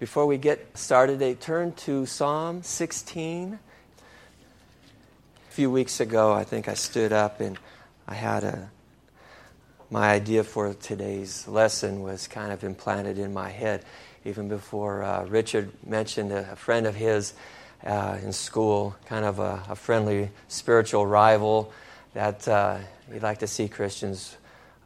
Before we get started, turn to Psalm 16. A few weeks ago, I think I stood up and I had my idea for today's lesson was kind of implanted in my head. Even before Richard mentioned a friend of his in school, kind of a friendly spiritual rival that he'd like to see Christians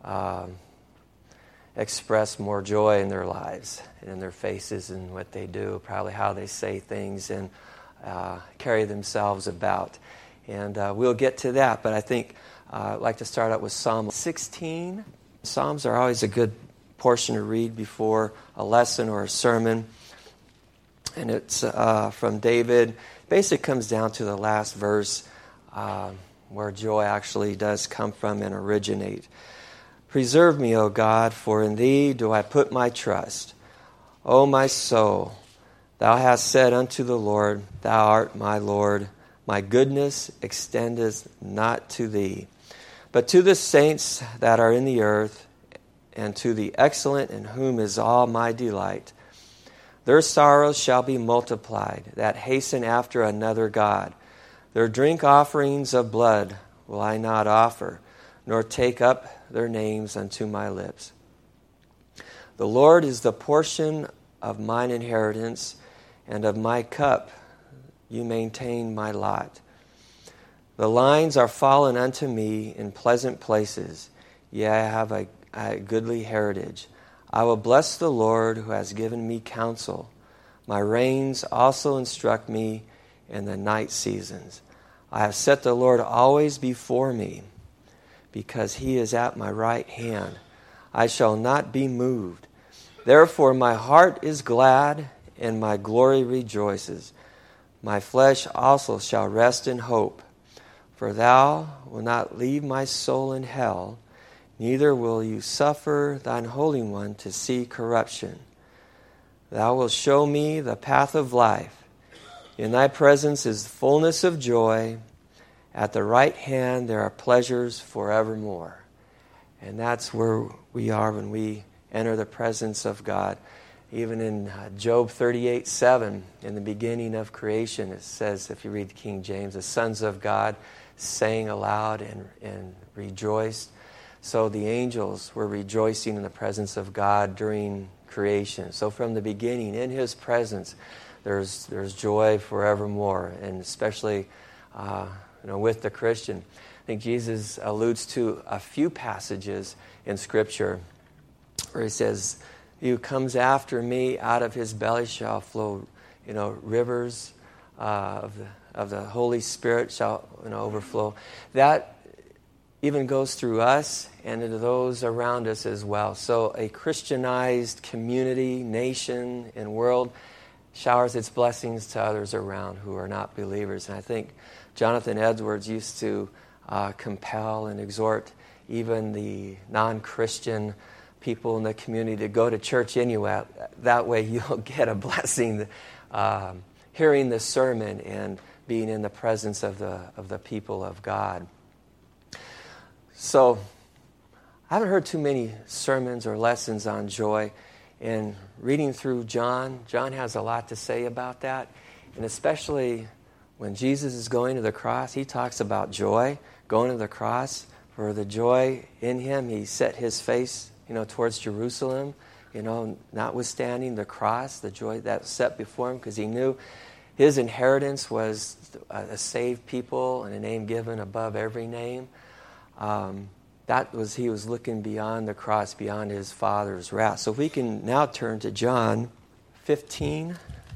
express more joy in their lives and in their faces and what they do, probably how they say things and carry themselves about. And we'll get to that, but I think I'd like to start out with Psalm 16. Psalms are always a good portion to read before a lesson or a sermon. And it's from David. Basically comes down to the last verse where joy actually does come from and originate. Preserve me, O God, for in Thee do I put my trust. O my soul, Thou hast said unto the Lord, Thou art my Lord. My goodness extendeth not to Thee, but to the saints that are in the earth, and to the excellent in whom is all my delight. Their sorrows shall be multiplied, that hasten after another God. Their drink offerings of blood will I not offer, nor take up their names unto my lips. The Lord is the portion of mine inheritance, and of my cup you maintain my lot. The lines are fallen unto me in pleasant places, yea, I have a goodly heritage. I will bless the Lord who has given me counsel. My reins also instruct me in the night seasons. I have set the Lord always before me, because He is at my right hand. I shall not be moved. Therefore my heart is glad, and my glory rejoices. My flesh also shall rest in hope. For Thou wilt not leave my soul in hell, neither will You suffer Thine Holy One to see corruption. Thou wilt show me the path of life. In Thy presence is fullness of joy. At the right hand there are pleasures forevermore. And that's where we are when we enter the presence of God. Even in Job 38:7, in the beginning of creation, it says, if you read the King James, the sons of God sang aloud and rejoiced. So the angels were rejoicing in the presence of God during creation. So from the beginning, in His presence, there's joy forevermore, and especially with the Christian. I think Jesus alludes to a few passages in Scripture where He says, He who comes after me, out of his belly shall flow, rivers of the Holy Spirit shall overflow. That even goes through us and into those around us as well. So a Christianized community, nation, and world showers its blessings to others around who are not believers. And I think Jonathan Edwards used to compel and exhort even the non-Christian people in the community to go to church anyway. That way you'll get a blessing hearing the sermon and being in the presence of the people of God. So I haven't heard too many sermons or lessons on joy. And reading through John has a lot to say about that. And especially when Jesus is going to the cross, He talks about joy, going to the cross. For the joy in Him, He set His face towards Jerusalem, notwithstanding the cross, the joy that was set before Him, because He knew His inheritance was a saved people and a name given above every name. He was looking beyond the cross, beyond His Father's wrath. So if we can now turn to John 15.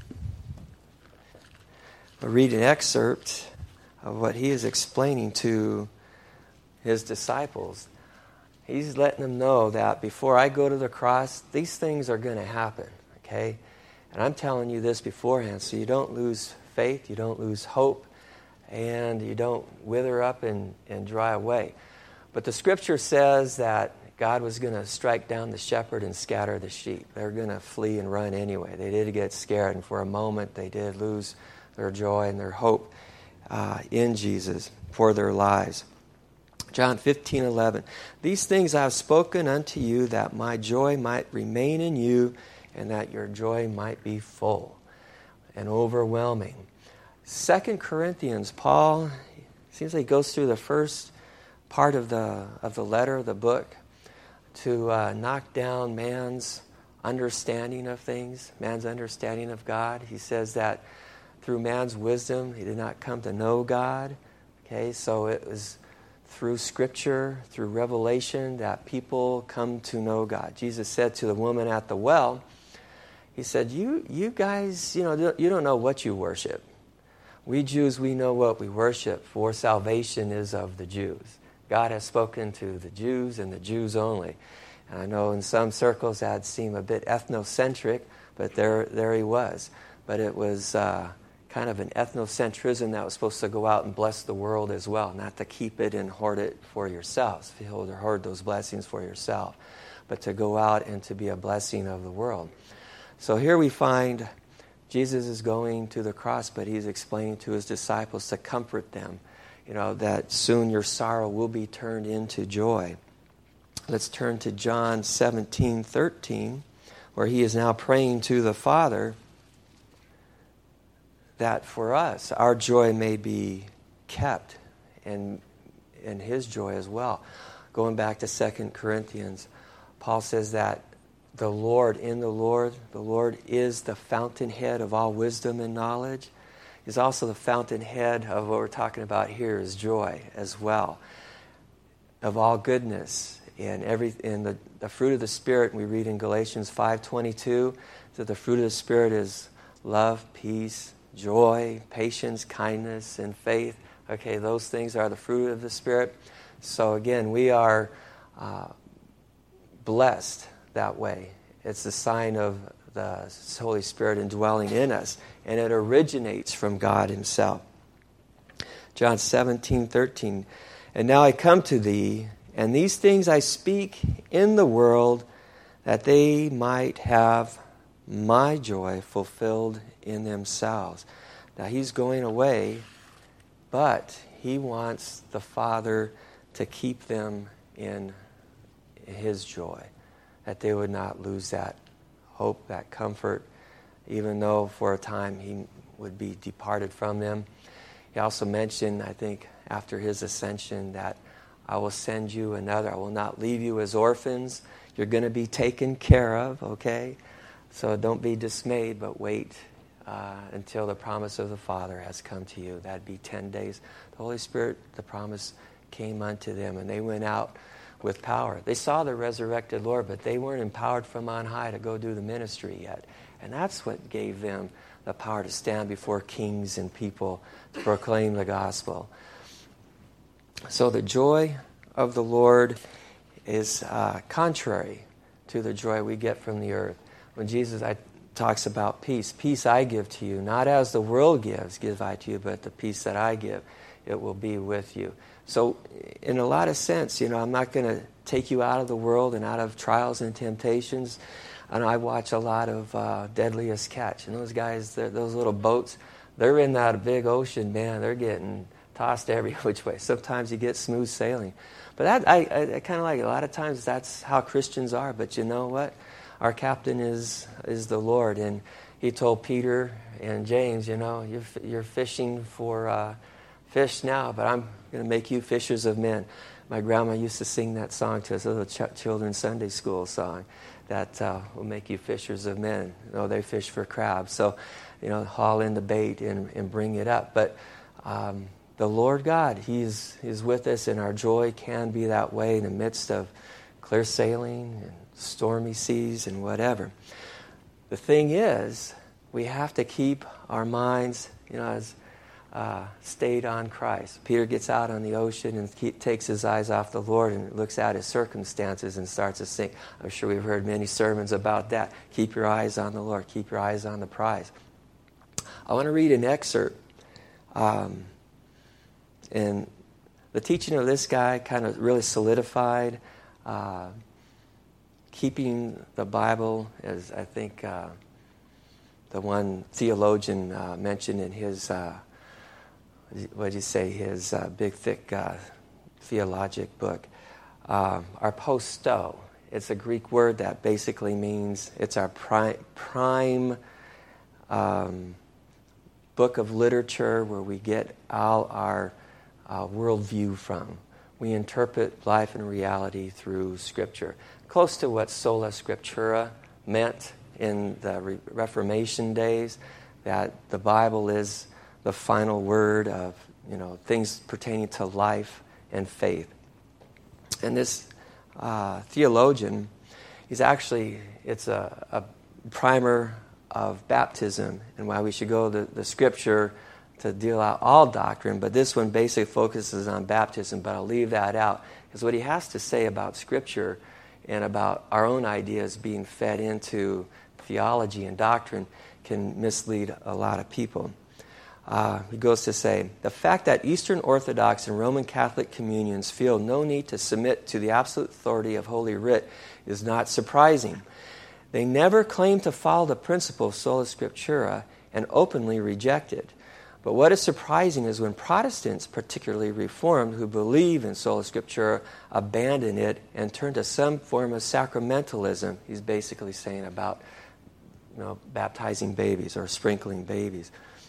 I'll read an excerpt of what He is explaining to His disciples. He's letting them know that before I go to the cross, these things are going to happen, okay? And I'm telling you this beforehand so you don't lose faith, you don't lose hope, and you don't wither up and dry away. But the Scripture says that God was going to strike down the shepherd and scatter the sheep. They're going to flee and run anyway. They did get scared, and for a moment they did lose their joy and their hope in Jesus for their lives. John 15:11. These things I have spoken unto you, that my joy might remain in you, and that your joy might be full and overwhelming. 2 Corinthians, Paul, seems like he goes through the first part of the letter, the book, to knock down man's understanding of things, man's understanding of God. He says that through man's wisdom, he did not come to know God. Okay, so it was through Scripture, through revelation, that people come to know God. Jesus said to the woman at the well, he said, you guys, you don't know what you worship. We Jews, we know what we worship, for salvation is of the Jews. God has spoken to the Jews and the Jews only. And I know in some circles that seem a bit ethnocentric, but there he was. But it was kind of an ethnocentrism that was supposed to go out and bless the world as well, not to keep it and hoard it for yourselves, hoard those blessings for yourself, but to go out and to be a blessing of the world. So here we find Jesus is going to the cross, but he's explaining to his disciples to comfort them, that soon your sorrow will be turned into joy. Let's turn to John 17:13, where he is now praying to the Father that for us, our joy may be kept, and his joy as well. Going back to 2 Corinthians, Paul says that the Lord is the fountainhead of all wisdom and knowledge. He's also the fountainhead of what we're talking about here is joy as well, of all goodness and the fruit of the Spirit. We read in Galatians 5:22 that the fruit of the Spirit is love, peace, joy, patience, kindness, and faith. Okay, those things are the fruit of the Spirit. So again, we are blessed that way. It's the sign of the Holy Spirit indwelling in us, and it originates from God himself. John 17:13, and now I come to thee, and these things I speak in the world, that they might have my joy fulfilled in themselves. Now he's going away, but he wants the Father to keep them in his joy, that they would not lose that hope, that comfort, even though for a time he would be departed from them. He also mentioned, I think, after his ascension, that I will send you another. I will not leave you as orphans. You're going to be taken care of, okay? So don't be dismayed, but wait until the promise of the Father has come to you. That'd be 10 days. The Holy Spirit, the promise came unto them, and they went out with power. They saw the resurrected Lord, but they weren't empowered from on high to go do the ministry yet. And that's what gave them the power to stand before kings and people to proclaim the gospel. So the joy of the Lord is contrary to the joy we get from the earth. When Jesus talks about peace, peace I give to you, not as the world gives, give I to you, but the peace that I give, it will be with you. So in a lot of sense, I'm not going to take you out of the world and out of trials and temptations. And I watch a lot of Deadliest Catch. And those guys, those little boats, they're in that big ocean, man. They're getting tossed every which way. Sometimes you get smooth sailing. But that I kind of like it. A lot of times that's how Christians are. But you know what? Our captain is the Lord. And he told Peter and James, you're fishing for fish now, but I'm going to make you fishers of men. My grandma used to sing that song to us, a little children's Sunday school song, that will make you fishers of men. They fish for crabs. So, haul in the bait and bring it up. But the Lord God, He's with us, and our joy can be that way in the midst of clear sailing and stormy seas and whatever. The thing is, we have to keep our minds, stayed on Christ. Peter gets out on the ocean and takes his eyes off the Lord and looks at his circumstances and starts to sink. I'm sure we've heard many sermons about that. Keep your eyes on the Lord. Keep your eyes on the prize. I want to read an excerpt. And the teaching of this guy kind of really solidified keeping the Bible, as I think the one theologian mentioned in his his big, thick theologic book, our post-Stow. It's a Greek word that basically means it's our prime book of literature where we get all our worldview from. We interpret life and reality through Scripture. Close to what sola scriptura meant in the Reformation days, that the Bible is the final word of things pertaining to life and faith. And this theologian, it's a primer of baptism and why we should go to the Scripture to deal out all doctrine, but this one basically focuses on baptism, but I'll leave that out, because what he has to say about Scripture and about our own ideas being fed into theology and doctrine can mislead a lot of people. He goes to say, the fact that Eastern Orthodox and Roman Catholic communions feel no need to submit to the absolute authority of Holy Writ is not surprising. They never claim to follow the principle of sola scriptura and openly reject it. But what is surprising is when Protestants, particularly Reformed, who believe in sola scriptura, abandon it and turn to some form of sacramentalism. He's basically saying about baptizing babies or sprinkling babies.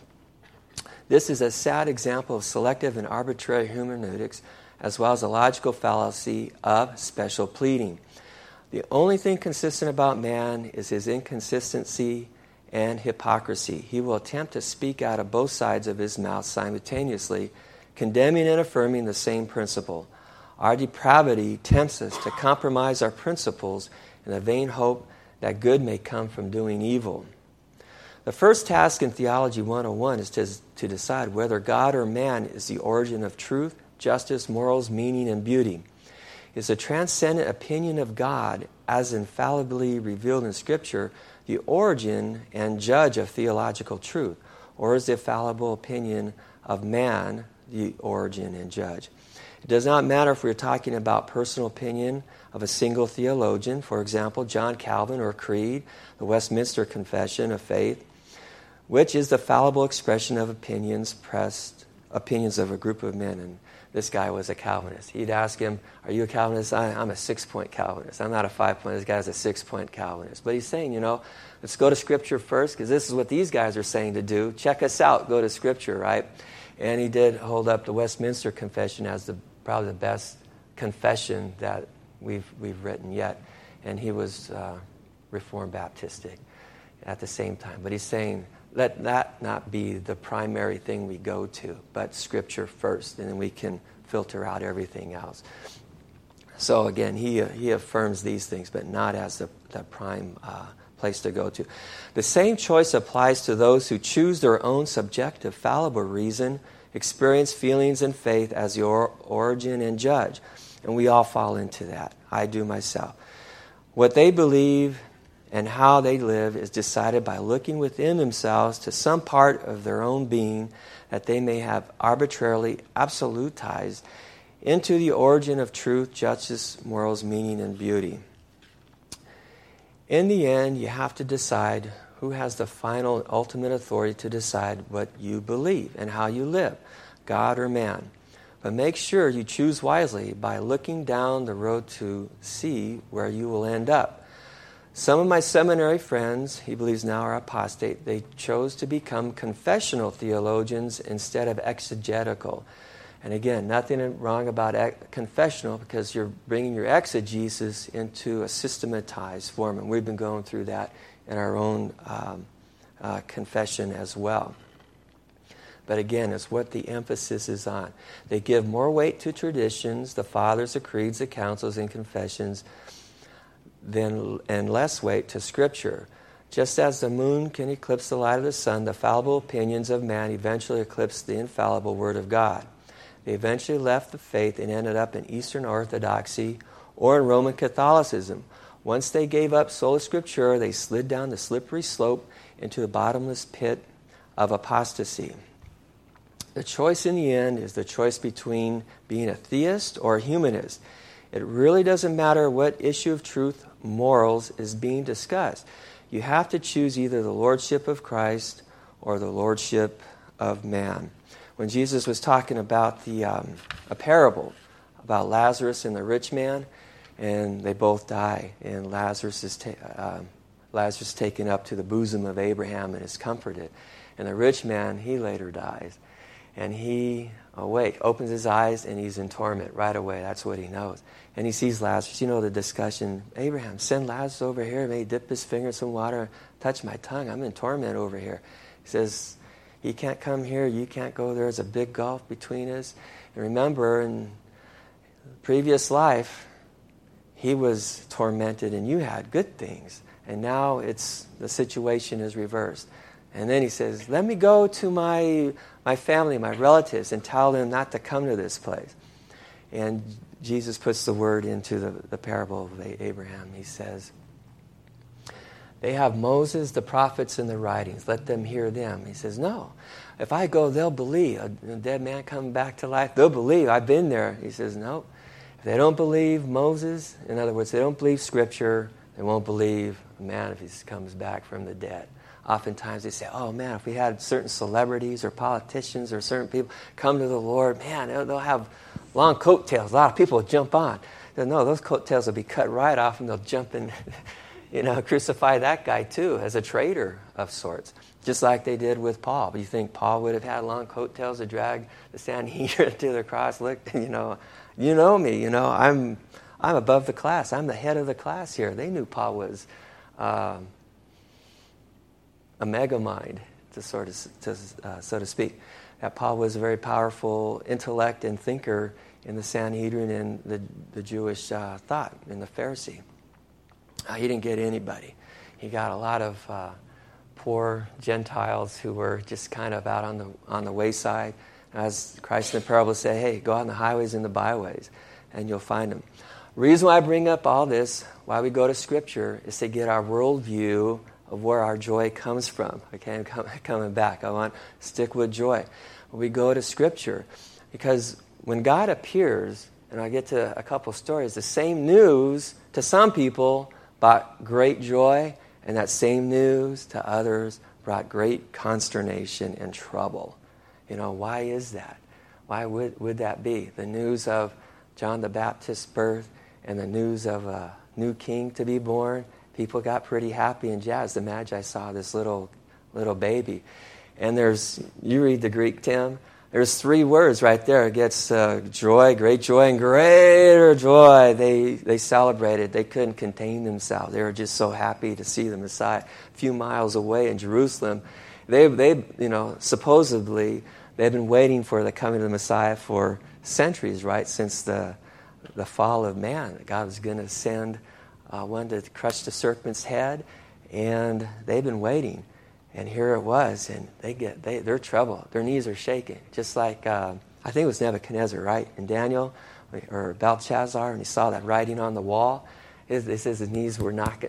This is a sad example of selective and arbitrary hermeneutics, as well as a logical fallacy of special pleading. The only thing consistent about man is his inconsistency and hypocrisy. He will attempt to speak out of both sides of his mouth simultaneously, condemning and affirming the same principle. Our depravity tempts us to compromise our principles in the vain hope that good may come from doing evil. The first task in Theology 101 is to decide whether God or man is the origin of truth, justice, morals, meaning, and beauty. Is the transcendent opinion of God, as infallibly revealed in Scripture, the origin and judge of theological truth? Or is the fallible opinion of man the origin and judge? It does not matter if we're talking about personal opinion of a single theologian, for example, John Calvin or Creed, the Westminster Confession of Faith, which is the fallible expression of opinions of a group of men. And this guy was a Calvinist. He'd ask him, are you a Calvinist? I'm a 6-point Calvinist. I'm not a 5-point. This guy's a 6-point Calvinist. But he's saying, let's go to Scripture first, because this is what these guys are saying to do. Check us out. Go to Scripture, right? And he did hold up the Westminster Confession as probably the best confession that we've written yet. And he was Reformed Baptistic at the same time. But he's saying, let that not be the primary thing we go to, but Scripture first, and then we can filter out everything else. So again, he affirms these things, but not as the prime place to go to. The same choice applies to those who choose their own subjective, fallible reason, experience, feelings, and faith as the origin and judge. And we all fall into that. I do myself. What they believe and how they live is decided by looking within themselves to some part of their own being that they may have arbitrarily absolutized into the origin of truth, justice, morals, meaning, and beauty. In the end, you have to decide who has the final, ultimate authority to decide what you believe and how you live, God or man. But make sure you choose wisely by looking down the road to see where you will end up. Some of my seminary friends, he believes now, are apostate. They chose to become confessional theologians instead of exegetical. And again, nothing wrong about confessional, because you're bringing your exegesis into a systematized form. And we've been going through that in our own confession as well. But again, it's what the emphasis is on. They give more weight to traditions, the fathers, the creeds, the councils, and confessions, and less weight to Scripture. Just as the moon can eclipse the light of the sun, the fallible opinions of man eventually eclipsed the infallible Word of God. They eventually left the faith and ended up in Eastern Orthodoxy or in Roman Catholicism. Once they gave up sola scriptura, they slid down the slippery slope into the bottomless pit of apostasy. The choice in the end is the choice between being a theist or a humanist. It really doesn't matter what issue of truth, morals, is being discussed. You have to choose either the lordship of Christ or the lordship of man. When Jesus was talking about a parable about Lazarus and the rich man, and they both die. And Lazarus is taken up to the bosom of Abraham and is comforted. And the rich man, he later dies. And he opens his eyes, and he's in torment right away. That's what he knows. And he sees Lazarus. You know the discussion, Abraham, send Lazarus over here. May he dip his finger in some water, touch my tongue. I'm in torment over here. He says, he can't come here. You can't go there. There's a big gulf between us. And remember, in previous life, he was tormented and you had good things. And now the situation is reversed. And then he says, let me go to my family, my relatives, and tell them not to come to this place. And Jesus puts the word into the parable of Abraham. He says, they have Moses, the prophets, and the writings. Let them hear them. He says, no. If I go, they'll believe. A dead man coming back to life, they'll believe. I've been there. He says, no. If they don't believe Moses, in other words, they don't believe Scripture, they won't believe a man if he comes back from the dead. Oftentimes they say, oh man, if we had certain celebrities or politicians or certain people come to the Lord, man, they'll have long coattails. A lot of people will jump on. No, those coattails will be cut right off and they'll jump in, crucify that guy too as a traitor of sorts. Just like they did with Paul. But you think Paul would have had long coattails to drag the Sanhedrin to the cross? Look, you know me, I'm above the class. I'm the head of the class here. They knew Paul was a mega mind, so to speak. That Paul was a very powerful intellect and thinker in the Sanhedrin and the Jewish thought in the Pharisee. He didn't get anybody. He got a lot of poor Gentiles who were just kind of out on the wayside. As Christ in the parable said, hey, go out on the highways and the byways, and you'll find them. The reason why I bring up all this, why we go to Scripture, is to get our worldview of where our joy comes from. Okay, I'm coming back. I want to stick with joy. We go to Scripture because when God appears, and I get to a couple stories, the same news to some people brought great joy, and that same news to others brought great consternation and trouble. Why is that? Why would that be? The news of John the Baptist's birth and the news of a new king to be born, people got pretty happy and jazzed. The Magi saw this little baby. And you read the Greek, Tim, there's 3 words right there. It gets joy, great joy, and greater joy. They celebrated. They couldn't contain themselves. They were just so happy to see the Messiah. A few miles away in Jerusalem, they supposedly, they've been waiting for the coming of the Messiah for centuries, right? Since the fall of man. God was going to send one to crush the serpent's head, and they've been waiting. And here it was, and they're troubled. Their knees are shaking. Just like, I think it was Nebuchadnezzar, right? And Daniel, or Belshazzar, and he saw that writing on the wall. It says his knees were knocking.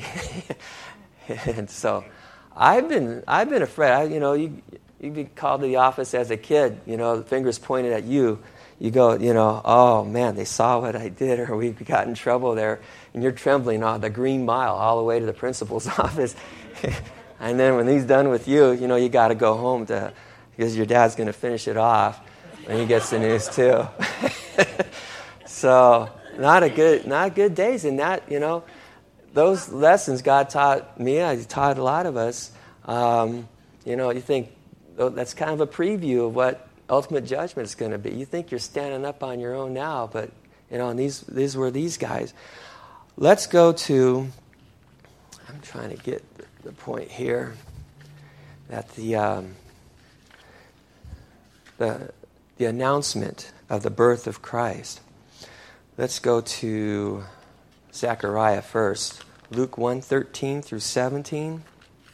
And so, I've been afraid. You'd be called to the office as a kid, the fingers pointed at you. You go, oh man, they saw what I did, or we got in trouble there. And you're trembling on the Green Mile all the way to the principal's office. And then when he's done with you, you got to go home because your dad's going to finish it off when he gets the news too. So not good days. And that, those lessons God taught me, He taught a lot of us. You think that's kind of a preview of what ultimate judgment is going to be. You think you're standing up on your own now, but and these were these guys. Let's go to. I'm trying to get the point here that the announcement of the birth of Christ. Let's go to Zechariah first. Luke 1:13 through 17.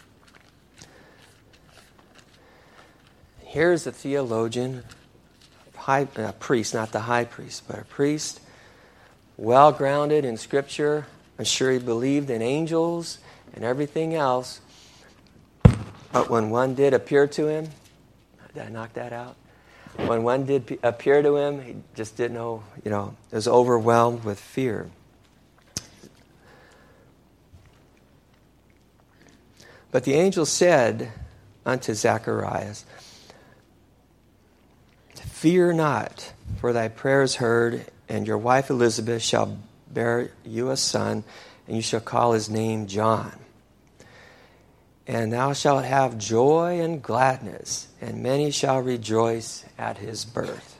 Here's a theologian, a priest, not the high priest, but a priest, well-grounded in Scripture. I'm sure he believed in angels and everything else. But when one did appear to him, did I knock that out? When one did appear to him, he just didn't know, was overwhelmed with fear. But the angel said unto Zacharias, Fear not, for thy prayer is heard, and your wife Elizabeth shall bear you a son, and you shall call his name John. And thou shalt have joy and gladness, and many shall rejoice at his birth.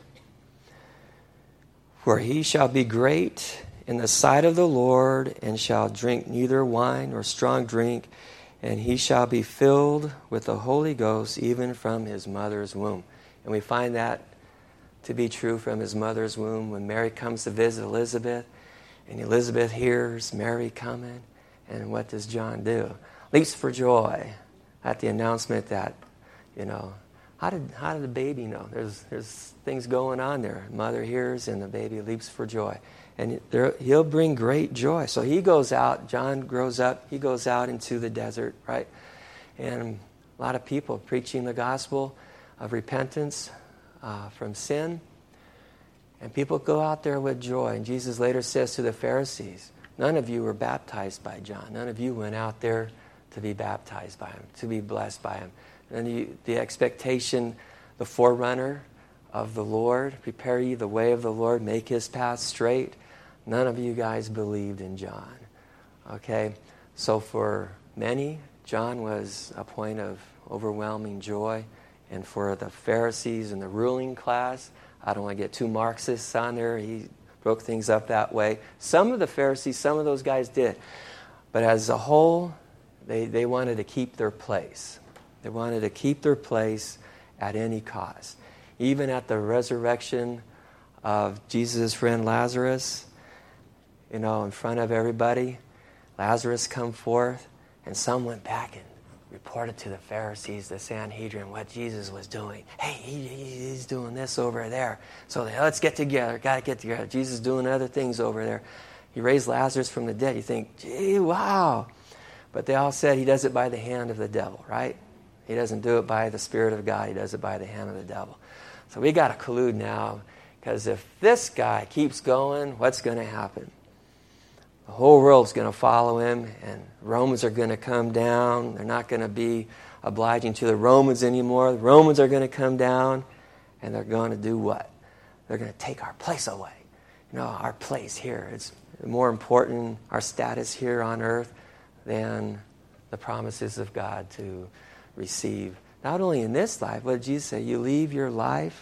For he shall be great in the sight of the Lord, and shall drink neither wine nor strong drink, and he shall be filled with the Holy Ghost even from his mother's womb. And we find that to be true from his mother's womb. When Mary comes to visit Elizabeth, and Elizabeth hears Mary coming, and what does John do? Leaps for joy at the announcement that, how did the baby know? There's things going on there. Mother hears, and the baby leaps for joy. And he'll bring great joy. So he goes out, John grows up, he goes out into the desert, right? And a lot of people preaching the gospel of repentance from sin. And people go out there with joy. And Jesus later says to the Pharisees, none of you were baptized by John. None of you went out there to be baptized by him, to be blessed by him. And the expectation, the forerunner of the Lord, prepare ye the way of the Lord, make his path straight. None of you guys believed in John. Okay? So for many, John was a point of overwhelming joy. And for the Pharisees and the ruling class, I don't want to get too Marxist on there. He broke things up that way. Some of the Pharisees, some of those guys did. But as a whole, they wanted to keep their place. They wanted to keep their place at any cost. Even at the resurrection of Jesus' friend Lazarus, in front of everybody, Lazarus come forth, and some went back and reported to the Pharisees, the Sanhedrin, what Jesus was doing. Hey, he's doing this over there. So let's get together. Got to get together. Jesus is doing other things over there. He raised Lazarus from the dead. You think, gee, wow. But they all said he does it by the hand of the devil, right? He doesn't do it by the Spirit of God. He does it by the hand of the devil. So we got to collude now, because if this guy keeps going, what's going to happen? The whole world's going to follow him, and Romans are going to come down. They're not going to be obliging to the Romans anymore. The Romans are going to come down, and they're going to do what? They're going to take our place away. Our place here. It's more important, our status here on earth, than the promises of God to receive. Not only in this life, what did Jesus say? You leave your life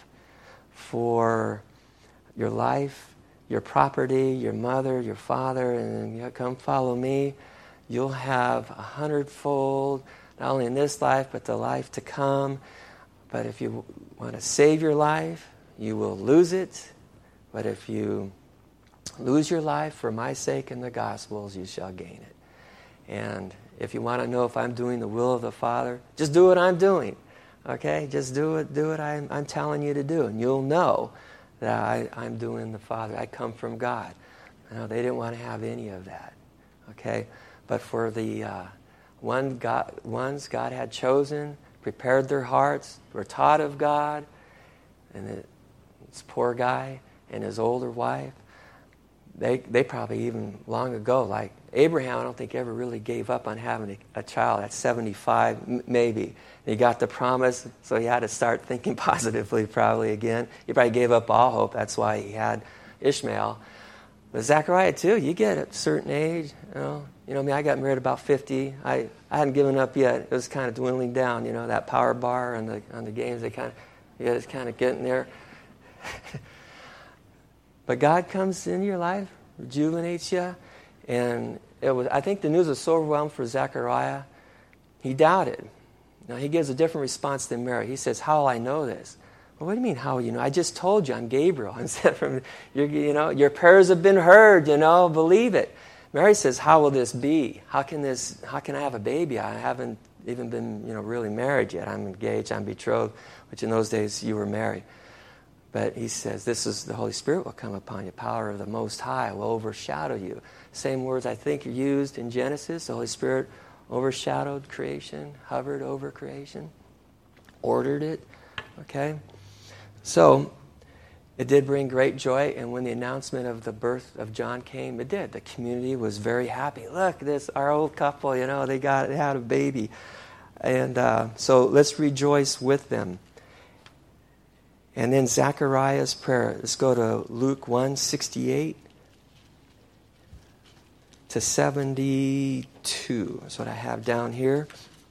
for your life, your property, your mother, your father, and you come follow me. You'll have 100-fold, not only in this life, but the life to come. But if you want to save your life, you will lose it. But if you lose your life for my sake and the gospel's, you shall gain it. And if you want to know if I'm doing the will of the Father, just do what I'm doing. Okay? Just do what I'm telling you to do. And you'll know that I'm doing the Father. I come from God. They didn't want to have any of that. Okay? But for the ones God had chosen, prepared their hearts, were taught of God, and this poor guy and his older wife, they probably even long ago, like Abraham, I don't think ever really gave up on having a child at 75, maybe. He got the promise, so he had to start thinking positively probably again. He probably gave up all hope. That's why he had Ishmael. But Zechariah too, you get at a certain age, I got married about 50. I hadn't given up yet. It was kind of dwindling down, that power bar on the games, it's kind of getting there. But God comes into your life, rejuvenates you, and I think the news was so overwhelmed for Zechariah, he doubted. Now, he gives a different response than Mary. He says, how will I know this? Well, what do you mean, how will you know? I just told you, I'm Gabriel. I'm sent from, your prayers have been heard, believe it. Mary says, how will this be? How can I have a baby? I haven't even been, really married yet. I'm engaged, I'm betrothed, which in those days you were married. But he says, the Holy Spirit will come upon you. Power of the Most High will overshadow you. Same words I think are used in Genesis. The Holy Spirit overshadowed creation, hovered over creation, ordered it. Okay? So, it did bring great joy. And when the announcement of the birth of John came, it did. The community was very happy. Look, our old couple, they had a baby. And so let's rejoice with them. And then Zechariah's prayer. Let's go to Luke 1:68. to 72. That's what I have down here.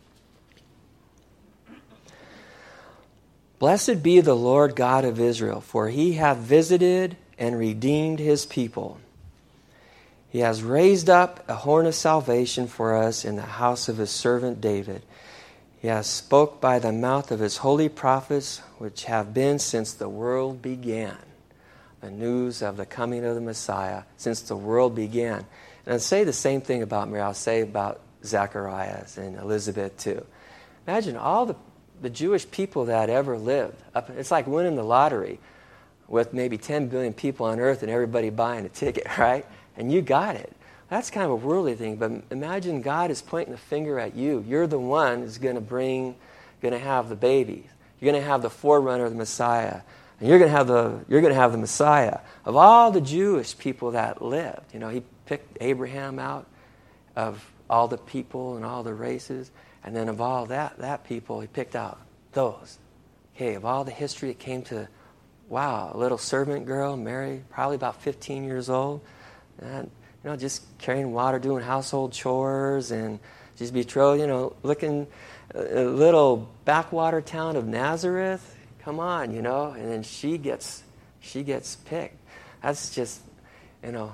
Blessed be the Lord God of Israel, for he hath visited and redeemed his people. He has raised up a horn of salvation for us in the house of his servant David. He has spoke by the mouth of his holy prophets, which have been since the world began. The news of the coming of the Messiah since the world began. And I'd say the same thing about Mary. I'll say about Zacharias and Elizabeth too. Imagine all the Jewish people that ever lived. It's like winning the lottery with maybe 10 billion people on earth and everybody buying a ticket, right? And you got it. That's kind of a worldly thing, but imagine God is pointing the finger at you. You're the one who's going to have the baby. You're going to have the forerunner of the Messiah. And you're going to have the Messiah. Of all the Jewish people that lived, he picked Abraham out of all the people and all the races, and then of all that people, he picked out those. Okay, of all the history, it came to, wow, a little servant girl, Mary, probably about 15 years old, and just carrying water, doing household chores, and she's betrothed, looking a little backwater town of Nazareth. Come on, and then she gets picked. That's just, and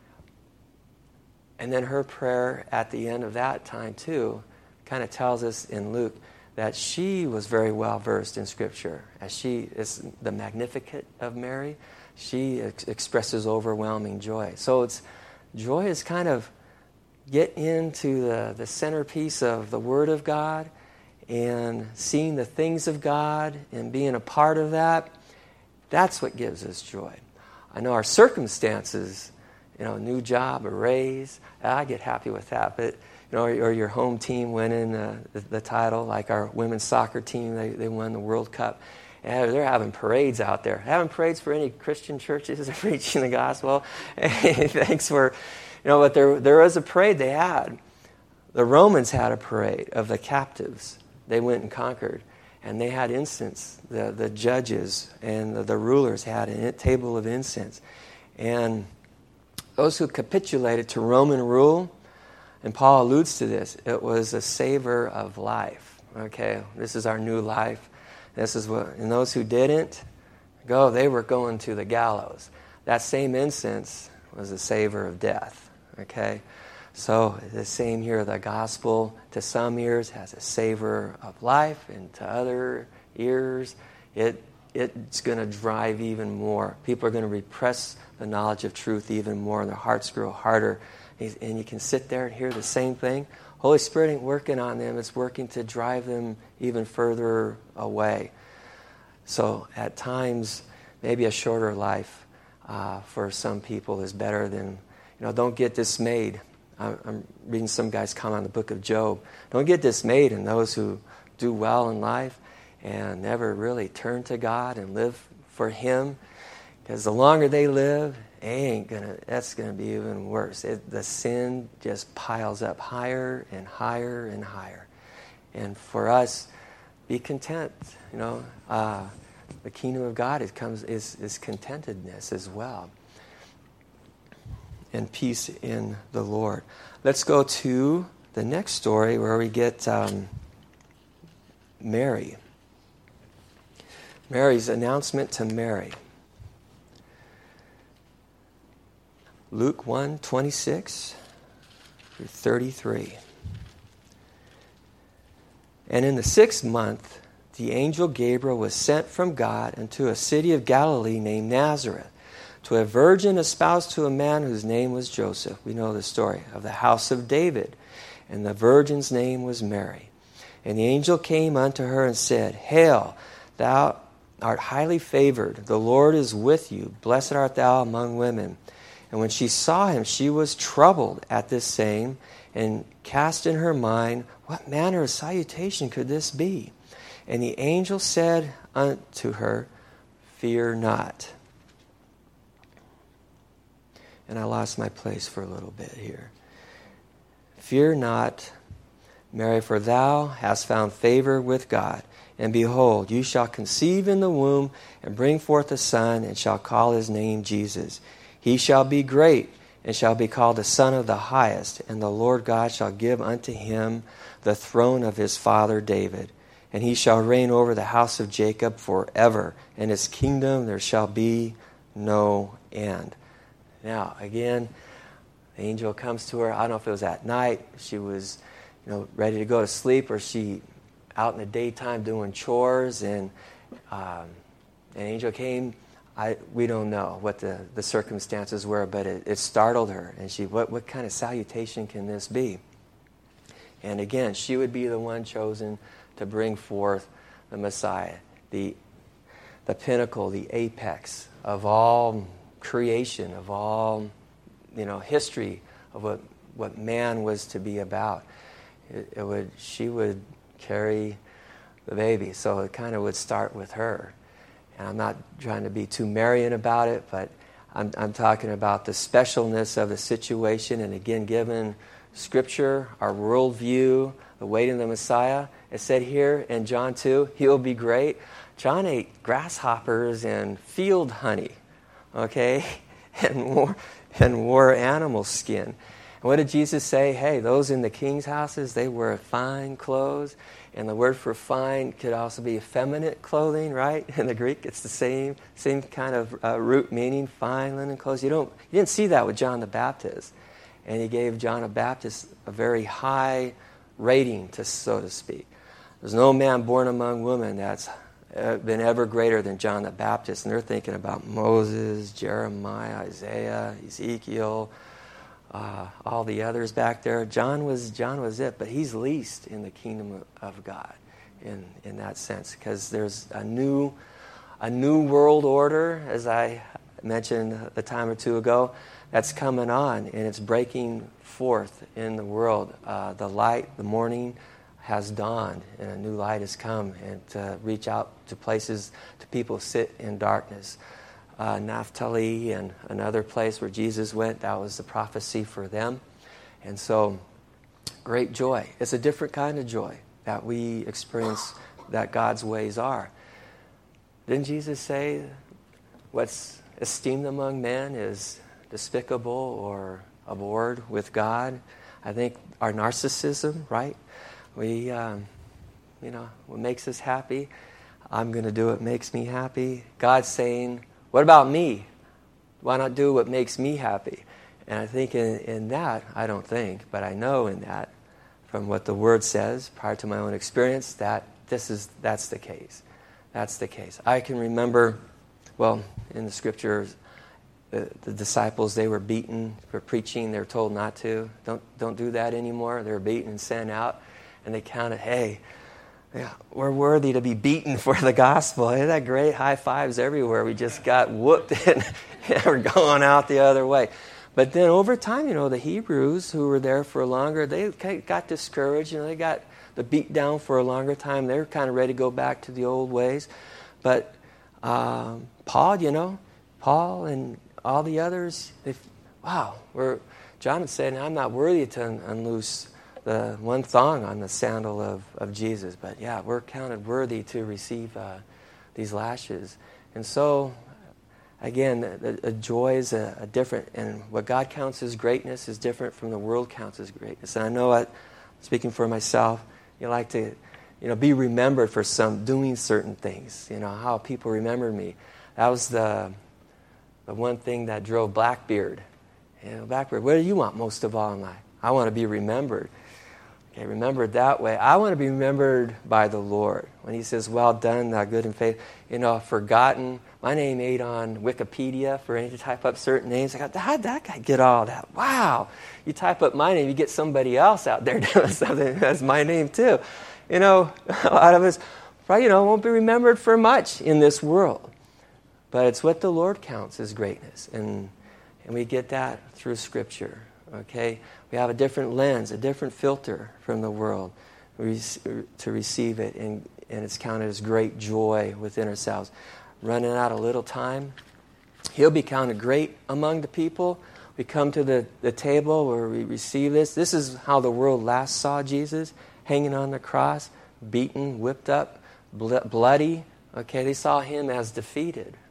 then her prayer at the end of that time too kind of tells us in Luke that she was very well versed in Scripture. As she is the Magnificat of Mary, she expresses overwhelming joy. So joy is kind of get into the centerpiece of the Word of God and seeing the things of God and being a part of that. That's what gives us joy. I know our circumstances, new job, a raise, I get happy with that. But or your home team winning the title, like our women's soccer team, they won the World Cup. And they're having parades out there. Having parades for any Christian churches preaching the gospel. Hey, thanks for, but there was a parade they had. The Romans had a parade of the captives. They went and conquered. And they had incense. The judges and the rulers had a table of incense. And those who capitulated to Roman rule, and Paul alludes to this, it was a savor of life. Okay, this is our new life. This is what, and those who didn't they were going to the gallows. That same incense was a savor of death. Okay, so the same here, the gospel to some ears has a savor of life, and to other ears, it's going to drive even more. People are going to repress the knowledge of truth even more, and their hearts grow harder. And you can sit there and hear the same thing. Holy Spirit ain't working on them. It's working to drive them even further away. So at times, maybe a shorter life for some people is better than, don't get dismayed. I'm reading some guy's comment on the book of Job. Don't get dismayed in those who do well in life and never really turn to God and live for Him. Because the longer they live, that's going to be even worse. The sin just piles up higher and higher and higher. And for us, be content. The kingdom of God is contentedness as well. And peace in the Lord. Let's go to the next story where we get Mary. Mary's announcement to Mary. Luke 1:26 through 33. And in the 6th month, the angel Gabriel was sent from God into a city of Galilee named Nazareth, to a virgin espoused to a man whose name was Joseph. We know the story of the house of David. And the virgin's name was Mary. And the angel came unto her and said, Hail, thou art highly favored. The Lord is with you. Blessed art thou among women. And when she saw him, she was troubled at this saying, and cast in her mind, what manner of salutation could this be? And the angel said unto her, Fear not. And I lost my place for a little bit here. Fear not, Mary, for thou hast found favor with God. And behold, you shall conceive in the womb, and bring forth a son, and shall call his name Jesus. He shall be great, and shall be called the Son of the Highest. And the Lord God shall give unto him the throne of his father David. And he shall reign over the house of Jacob forever. And his kingdom there shall be no end. Now, again, the angel comes to her. I don't know if it was at night. She was, ready to go to sleep, or she out in the daytime doing chores, and an angel came. We don't know what the circumstances were, but it startled her. And what kind of salutation can this be? And again, she would be the one chosen to bring forth the Messiah, the pinnacle, the apex of all creation, of all history, of what man was to be about. She would carry the baby, so it kind of would start with her. And I'm not trying to be too Marian about it, but I'm talking about the specialness of the situation. And again, given Scripture, our worldview, the waiting of the Messiah, it said here in John 2, he'll be great. John ate grasshoppers and field honey, okay, and wore animal skin. And what did Jesus say? Hey, those in the king's houses, they wear fine clothes. And the word for fine could also be effeminate clothing, right? In the Greek, it's the same kind of root meaning, fine linen clothes. You didn't see that with John the Baptist. And he gave John the Baptist a very high rating, so to speak. There's no man born among women that's been ever greater than John the Baptist. And they're thinking about Moses, Jeremiah, Isaiah, Ezekiel, all the others back there. John was it, but he's least in the kingdom of God in that sense, because there's a new world order, as I mentioned a time or two ago, that's coming on, and it's breaking forth in the world. The light, the morning has dawned, and a new light has come, and to reach out to places, to people who sit in darkness. Naphtali and another place where Jesus went, that was the prophecy for them. And so, great joy. It's a different kind of joy that we experience, that God's ways are. Didn't Jesus say what's esteemed among men is despicable or abhorred with God? I think our narcissism, right? We, what makes us happy, I'm going to do what makes me happy. God's saying, what about me? Why not do what makes me happy? And I think in that, I don't think, but I know in that, from what the Word says, prior to my own experience, that that's the case. That's the case. I can remember, in the Scriptures, the disciples, they were beaten for preaching. They were told not to. Don't do that anymore. They were beaten and sent out. And they counted, hey, we're worthy to be beaten for the gospel. Isn't that great? High fives everywhere. We just got whooped and we're going out the other way. But then over time, the Hebrews who were there for longer, they got discouraged. They got the beat down for a longer time. They were kind of ready to go back to the old ways. But Paul and all the others, John had said, I'm not worthy to unloose the one thong on the sandal of Jesus. But we're counted worthy to receive these lashes. And so, again, the joy is a different, and what God counts as greatness is different from the world counts as greatness. And I know, speaking for myself, you like to, be remembered for doing certain things. How people remembered me. That was the one thing that drove Blackbeard. Blackbeard, what do you want most of all in life? I want to be remembered. Okay, remembered that way. I want to be remembered by the Lord. When He says, well done, thou good and faithful, forgotten. My name ain't on Wikipedia for any to type up certain names. I go, how'd that guy get all that? Wow. You type up my name, you get somebody else out there doing something that's my name too. A lot of us probably, won't be remembered for much in this world. But it's what the Lord counts as greatness. And we get that through Scripture. Okay? We have a different lens, a different filter from the world to receive it, and it's counted as great joy within ourselves. Running out a little time, He'll be counted great among the people. We come to the table where we receive this. This is how the world last saw Jesus, hanging on the cross, beaten, whipped up, bloody. Okay, they saw Him as defeated,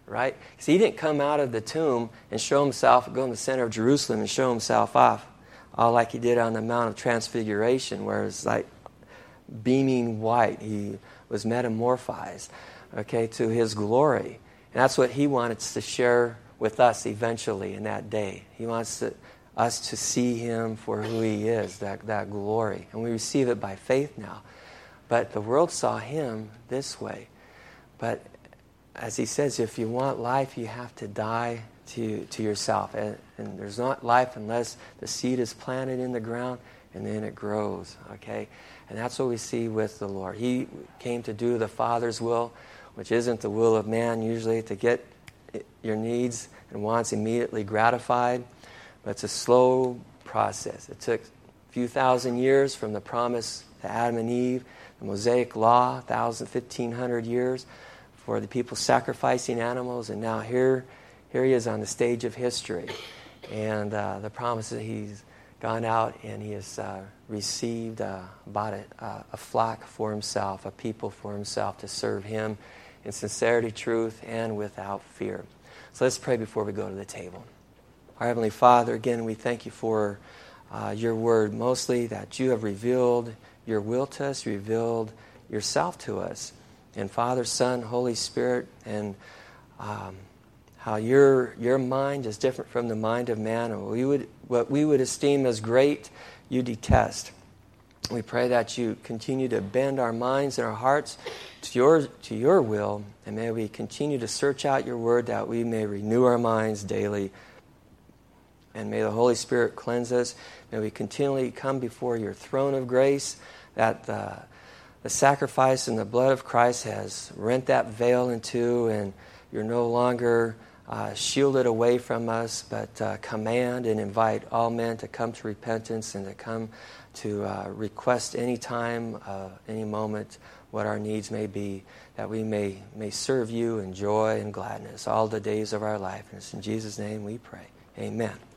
right? Because he didn't come out of the tomb and show himself, go in the center of Jerusalem and show himself off, all like he did on the Mount of Transfiguration, where it's like beaming white. He was metamorphized, okay, to his glory. And that's what he wants to share with us eventually in that day. He wants us to see him for who he is, that glory. And we receive it by faith now. But the world saw him this way. But as he says, if you want life, you have to die to yourself. And there's not life unless the seed is planted in the ground and then it grows, okay? And that's what we see with the Lord. He came to do the Father's will, which isn't the will of man usually, to get your needs and wants immediately gratified. But it's a slow process. It took a few thousand years from the promise to Adam and Eve, the Mosaic Law, 1,500 years, for the people sacrificing animals. And now here he is on the stage of history. And the promise that he's gone out and he has received about a flock for himself, a people for himself to serve him in sincerity, truth, and without fear. So let's pray before we go to the table. Our Heavenly Father, again, we thank you for your word, mostly that you have revealed your will to us, revealed yourself to us. And Father, Son, Holy Spirit, and how your mind is different from the mind of man. And what we would esteem as great, you detest. We pray that you continue to bend our minds and our hearts to your will, and may we continue to search out your word that we may renew our minds daily. And may the Holy Spirit cleanse us. May we continually come before your throne of grace, that the sacrifice and the blood of Christ has rent that veil in two, and you're no longer shielded away from us, but command and invite all men to come to repentance and to come to request any time, any moment, what our needs may be, that we may serve you in joy and gladness all the days of our life. And it's in Jesus' name we pray. Amen.